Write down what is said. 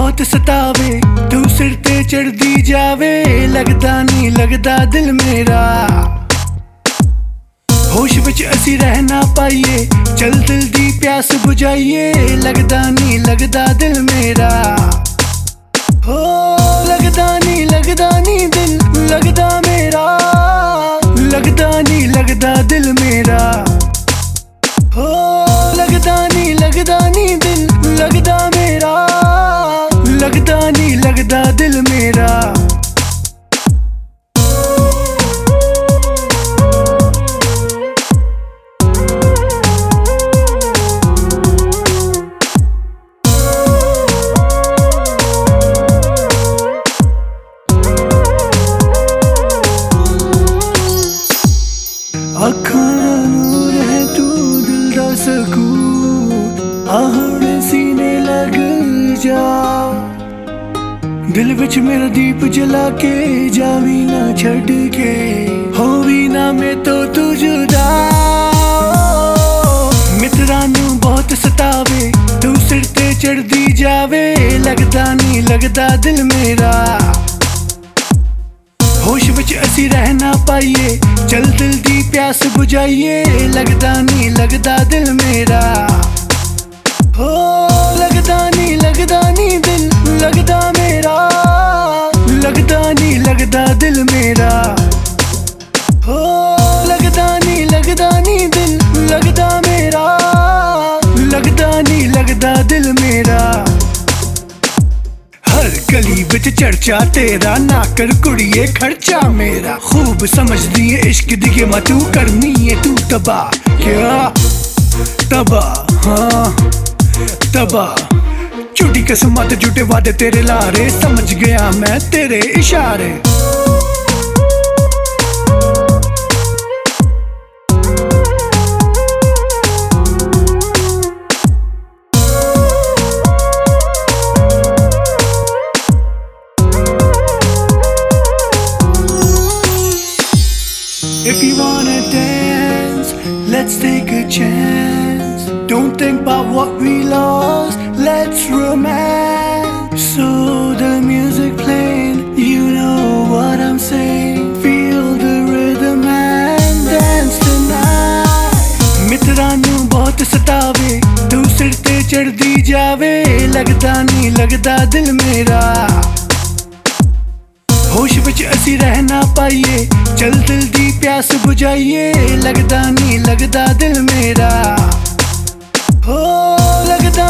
बहुत सतावे, तू सिर ते चढ़ दी जावे। लगदा नहीं लगदा दिल मेरा, होश विच असी रह ना पाइए, चल दिल दी प्यास बुझाइए। लगदा नहीं लगदा दिल मेरा, हो लगदा नहीं दिल लगदा मेरा। लगदा नहीं लगदा दिल मेरा, हो लगदा नहीं दिल लगदा मेरा। लगदा नहीं लगदा दिल मेरा। अखां दा नूर है तू, दिल दा सकून, आहने सीने लग जा। दिल विच मेरा दीप जला के, जावी ना छड़ के, होवी ना मैं तो तू जुदा। मित्रा नू बहुत सतावे, तू सिर ते चढ़ दी जावे। लगदा नहीं लगदा दिल मेरा, होश विच असी रह ना पाइए, चल दिल दी प्यास बुझाइए। लगदा नहीं लगदा दिल मेरा, हो लगदा नहीं दिल लगदा मेरा। लगदा नहीं लगदा दिल मेरा, हो लगदा नहीं दिल लगदा मेरा। लगदा नहीं लगदा दिल मेरा। हर गली बिच चर्चा तेरा, ना कर कुड़िए खर्चा मेरा। खूब समझदी है इश्क दी गेमा, तू करनी है तू तबाह। क्या तबाह, हाँ तबाह। झूठी किस्मत झूठे वादे तेरे लारे, समझ गया मैं तेरे इशारे। If you wanna dance, let's take a chance. Don't think about what we lost, let's romance. So the music playing, you know what I'm saying. Feel the rhythm and dance tonight. मित्रा नू बहुत सतावे, तू सिर ते चढ़ दी जावे। लगदा नहीं लगदा दिल मेरा, होश विच असी रह ना पाइए, चल दिल दी प्यास बुझाइए। लगदा नहीं लगदा दिल मेरा, हो लगदा